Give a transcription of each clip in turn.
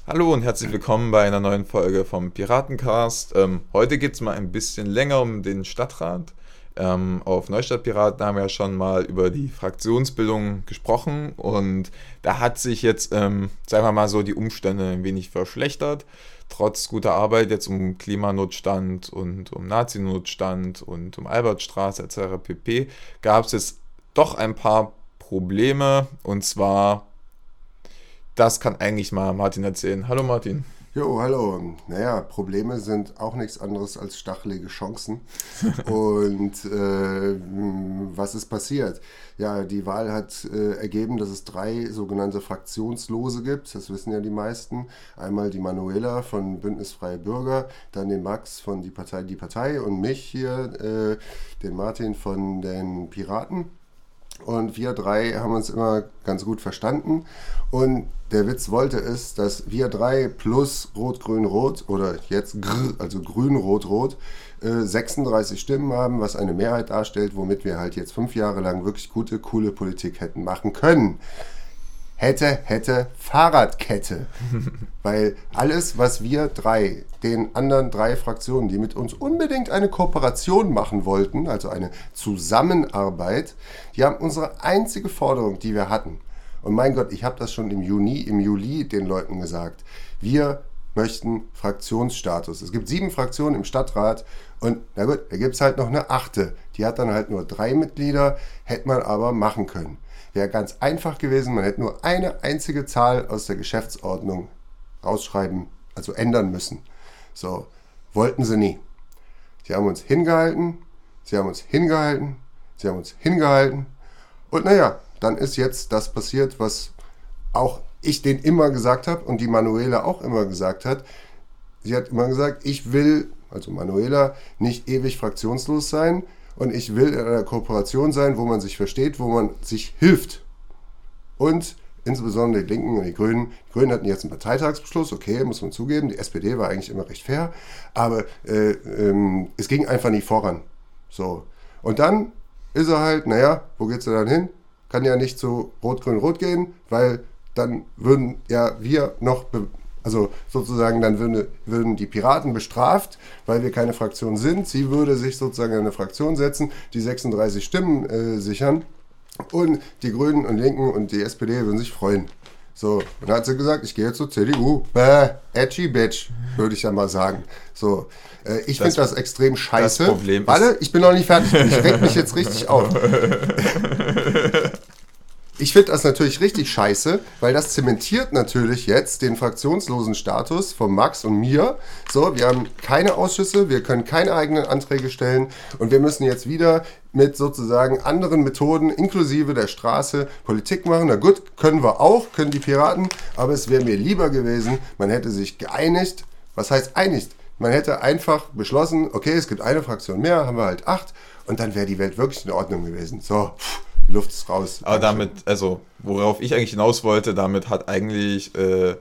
Hallo und herzlich willkommen bei einer neuen Folge vom Piratencast. Heute geht es mal ein bisschen länger um den Stadtrat. Auf Neustadt Piraten haben wir ja schon mal über die Fraktionsbildung gesprochen und da hat sich jetzt, sagen wir mal so, die Umstände ein wenig verschlechtert. Trotz guter Arbeit jetzt um Klimanotstand und um Nazi-Notstand und um Albertstraße etc. pp. gab es jetzt doch ein paar Probleme und zwar, das kann eigentlich mal Martin erzählen. Hallo Martin. Jo, hallo. Naja, Probleme sind auch nichts anderes als stachelige Chancen. Und was ist passiert? Ja, die Wahl hat ergeben, dass es 3 sogenannte Fraktionslose gibt. Das wissen ja die meisten. Einmal die Manuela von Bündnis Freie Bürger, dann den Max von Die Partei und mich hier, den Martin von den Piraten. Und wir 3 haben uns immer ganz gut verstanden. Und der Witz wollte es, dass wir 3 plus Rot-Grün-Rot oder jetzt also Grün-Rot-Rot 36 Stimmen haben, was eine Mehrheit darstellt, womit wir halt jetzt 5 Jahre lang wirklich gute, coole Politik hätten machen können. Hätte, Fahrradkette. Weil alles, was wir 3, den anderen 3 Fraktionen, die mit uns unbedingt eine Kooperation machen wollten, also eine Zusammenarbeit, die haben unsere einzige Forderung, die wir hatten. Und mein Gott, ich habe das schon im Juli den Leuten gesagt. Wir möchten Fraktionsstatus. Es gibt 7 Fraktionen im Stadtrat und na gut, da gibt es halt noch eine 8. Die hat dann halt nur 3 Mitglieder, hätte man aber machen können. Wäre ganz einfach gewesen, man hätte nur eine einzige Zahl aus der Geschäftsordnung rausschreiben, also ändern müssen. So, wollten sie nie. Sie haben uns hingehalten und naja, dann ist jetzt das passiert, was auch ich denen immer gesagt habe und die Manuela auch immer gesagt hat. Sie hat immer gesagt, ich will, also Manuela, nicht ewig fraktionslos sein, und ich will in einer Kooperation sein, wo man sich versteht, wo man sich hilft. Und insbesondere die Linken und die Grünen. Die Grünen hatten jetzt einen Parteitagsbeschluss, okay, muss man zugeben. Die SPD war eigentlich immer recht fair. Aber es ging einfach nicht voran. So. Und dann ist er halt, naja, wo geht's denn dann hin? Kann ja nicht zu Rot-Grün-Rot gehen, weil dann würden ja wir noch... Also sozusagen, dann würden die Piraten bestraft, weil wir keine Fraktion sind. Sie würde sich sozusagen in eine Fraktion setzen, die 36 Stimmen sichern. Und die Grünen und Linken und die SPD würden sich freuen. So, und dann hat sie gesagt, ich gehe jetzt zur CDU. Edgy Bitch, würde ich ja mal sagen. So, ich finde das extrem scheiße. Das Problem Warte, ich bin noch nicht fertig. Ich reg mich jetzt richtig auf. Ich finde das natürlich richtig scheiße, weil das zementiert natürlich jetzt den fraktionslosen Status von Max und mir. So, wir haben keine Ausschüsse, wir können keine eigenen Anträge stellen und wir müssen jetzt wieder mit sozusagen anderen Methoden inklusive der Straße Politik machen. Na gut, können wir auch, können die Piraten, aber es wäre mir lieber gewesen, man hätte sich geeinigt. Was heißt einigt? Man hätte einfach beschlossen, okay, es gibt eine Fraktion mehr, haben wir halt 8 und dann wäre die Welt wirklich in Ordnung gewesen. So, die Luft ist raus. Aber damit, also worauf ich eigentlich hinaus wollte, damit hat eigentlich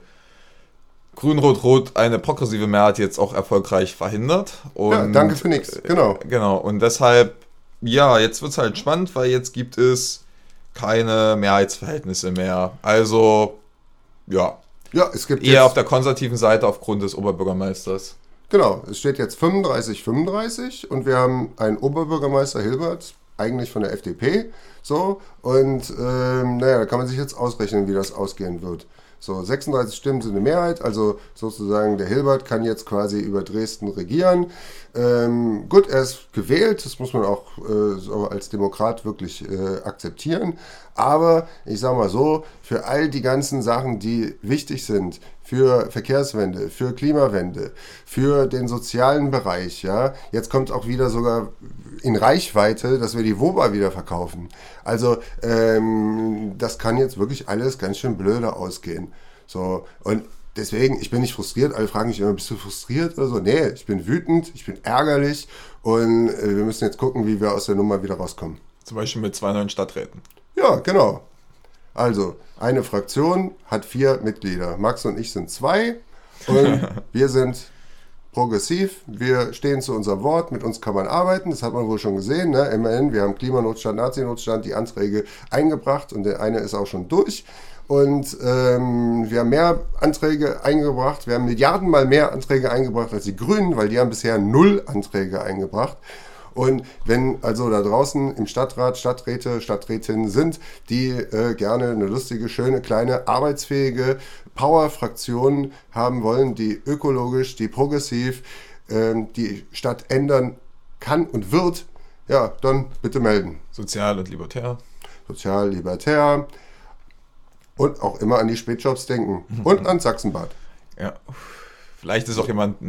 Grün-Rot-Rot eine progressive Mehrheit jetzt auch erfolgreich verhindert. Und, ja, danke für nichts, genau. Genau, und deshalb, ja, jetzt wird es halt spannend, weil jetzt gibt es keine Mehrheitsverhältnisse mehr. Also, ja, es gibt eher jetzt, auf der konservativen Seite aufgrund des Oberbürgermeisters. Genau, es steht jetzt 35 und wir haben einen Oberbürgermeister Hilbert, eigentlich von der FDP, so, und naja, da kann man sich jetzt ausrechnen, wie das ausgehen wird. So, 36 Stimmen sind eine Mehrheit, also sozusagen der Hilbert kann jetzt quasi über Dresden regieren. Gut, er ist gewählt, das muss man auch so als Demokrat wirklich akzeptieren, aber ich sage mal so, für all die ganzen Sachen, die wichtig sind, für Verkehrswende, für Klimawende, für den sozialen Bereich, ja, jetzt kommt auch wieder sogar in Reichweite, dass wir die WOBA wieder verkaufen. Also das kann jetzt wirklich alles ganz schön blöde ausgehen. So, und deswegen, ich bin nicht frustriert. Alle fragen mich immer, bist du frustriert oder so? Nee, ich bin wütend, ich bin ärgerlich und wir müssen jetzt gucken, wie wir aus der Nummer wieder rauskommen. Zum Beispiel mit 2 neuen Stadträten. Ja, genau. Also, eine Fraktion hat 4 Mitglieder. Max und ich sind 2 und wir sind progressiv, wir stehen zu unserem Wort, mit uns kann man arbeiten, das hat man wohl schon gesehen, ne? Immerhin, wir haben Klimanotstand, Nazi-Notstand, die Anträge eingebracht und der eine ist auch schon durch Und wir haben mehr Anträge eingebracht. Wir haben Milliardenmal mehr Anträge eingebracht als die Grünen, weil die haben bisher 0 Anträge eingebracht. Und wenn also da draußen im Stadtrat Stadträte, Stadträtinnen sind, die gerne eine lustige, schöne, kleine, arbeitsfähige Power-Fraktion haben wollen, die ökologisch, die progressiv die Stadt ändern kann und wird, ja, dann bitte melden. Sozial und libertär. Sozial, libertär und auch immer an die Spätjobs denken und an Sachsenbad. Ja, vielleicht ist auch jemand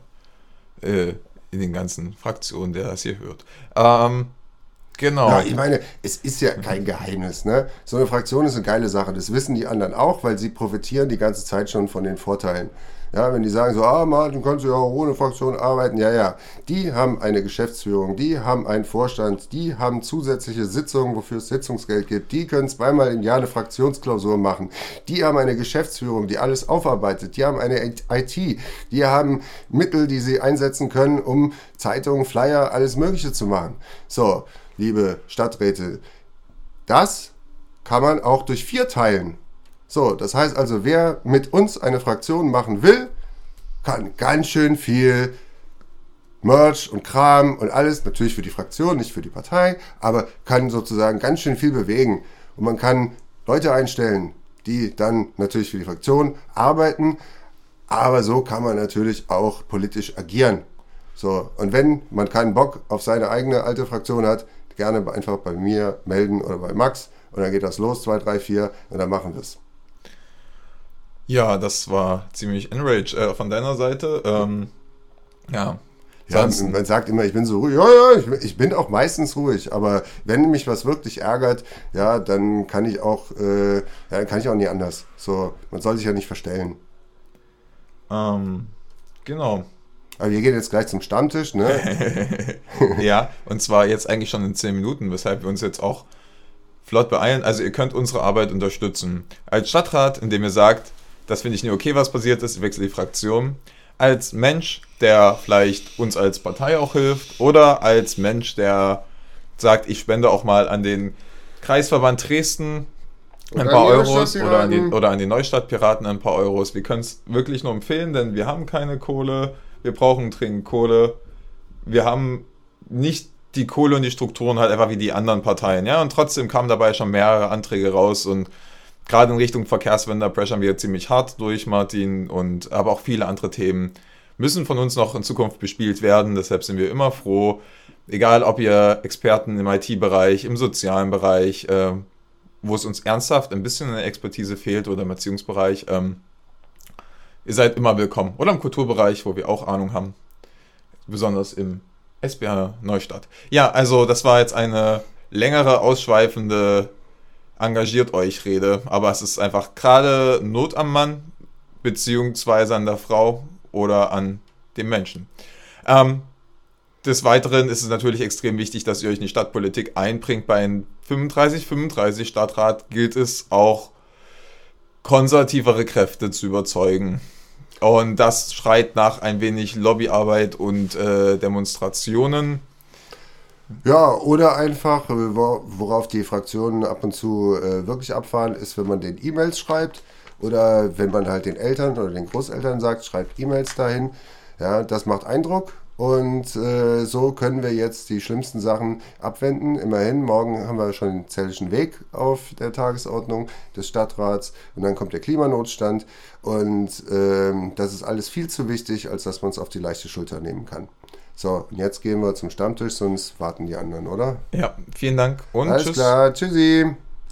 in den ganzen Fraktionen, der das hier hört. Genau. Ja, ich meine, es ist ja kein Geheimnis, ne? So eine Fraktion ist eine geile Sache. Das wissen die anderen auch, weil sie profitieren die ganze Zeit schon von den Vorteilen. Ja, wenn die sagen so, Martin, kannst du ja auch ohne Fraktion arbeiten. Ja. Die haben eine Geschäftsführung, die haben einen Vorstand, die haben zusätzliche Sitzungen, wofür es Sitzungsgeld gibt. Die können 2-mal im Jahr eine Fraktionsklausur machen. Die haben eine Geschäftsführung, die alles aufarbeitet. Die haben eine IT. Die haben Mittel, die sie einsetzen können, um Zeitungen, Flyer, alles Mögliche zu machen. So, liebe Stadträte, das kann man auch durch 4 teilen. So, das heißt also, wer mit uns eine Fraktion machen will, kann ganz schön viel Merch und Kram und alles, natürlich für die Fraktion, nicht für die Partei, aber kann sozusagen ganz schön viel bewegen. Und man kann Leute einstellen, die dann natürlich für die Fraktion arbeiten, aber so kann man natürlich auch politisch agieren. So, und wenn man keinen Bock auf seine eigene alte Fraktion hat, gerne einfach bei mir melden oder bei Max und dann geht das los, 2, 3, 4 und dann machen wir es. Ja, das war ziemlich enraged von deiner Seite. Ja, man sagt immer, ich bin so ruhig. Ja, ich bin auch meistens ruhig, aber wenn mich was wirklich ärgert, ja, dann kann ich auch nie anders. So, man soll sich ja nicht verstellen. Genau. Aber wir gehen jetzt gleich zum Stammtisch, ne? Ja, und zwar jetzt eigentlich schon in 10 Minuten, weshalb wir uns jetzt auch flott beeilen. Also ihr könnt unsere Arbeit unterstützen. Als Stadtrat, indem ihr sagt, das finde ich nicht okay, was passiert ist, ich wechsle die Fraktion. Als Mensch, der vielleicht uns als Partei auch hilft, oder als Mensch, der sagt, ich spende auch mal an den Kreisverband Dresden ein paar Euros oder an die Neustadtpiraten ein paar Euros. Wir können es wirklich nur empfehlen, denn wir haben keine Kohle, wir brauchen dringend Kohle. Wir haben nicht die Kohle und die Strukturen halt einfach wie die anderen Parteien. Ja? Und trotzdem kamen dabei schon mehrere Anträge raus und gerade in Richtung Verkehrswende pressern wir ziemlich hart durch, Martin, aber auch viele andere Themen müssen von uns noch in Zukunft bespielt werden. Deshalb sind wir immer froh, egal ob ihr Experten im IT-Bereich, im sozialen Bereich, wo es uns ernsthaft ein bisschen eine Expertise fehlt oder im Erziehungsbereich, ihr seid immer willkommen. Oder im Kulturbereich, wo wir auch Ahnung haben, besonders im SBH Neustadt. Ja, also das war jetzt eine längere, ausschweifende engagiert euch Rede, aber es ist einfach gerade Not am Mann, beziehungsweise an der Frau oder an dem Menschen. Des Weiteren ist es natürlich extrem wichtig, dass ihr euch in die Stadtpolitik einbringt. Bei einem 35 Stadtrat gilt es auch, konservativere Kräfte zu überzeugen. Und das schreit nach ein wenig Lobbyarbeit und Demonstrationen. Ja, oder einfach, worauf die Fraktionen ab und zu wirklich abfahren, ist, wenn man den E-Mails schreibt oder wenn man halt den Eltern oder den Großeltern sagt, schreibt E-Mails dahin. Ja, das macht Eindruck und so können wir jetzt die schlimmsten Sachen abwenden. Immerhin, morgen haben wir schon den Zellischen Weg auf der Tagesordnung des Stadtrats und dann kommt der Klimanotstand und das ist alles viel zu wichtig, als dass man es auf die leichte Schulter nehmen kann. So, und jetzt gehen wir zum Stammtisch, sonst warten die anderen, oder? Ja, vielen Dank und alles tschüss. Alles klar, tschüssi.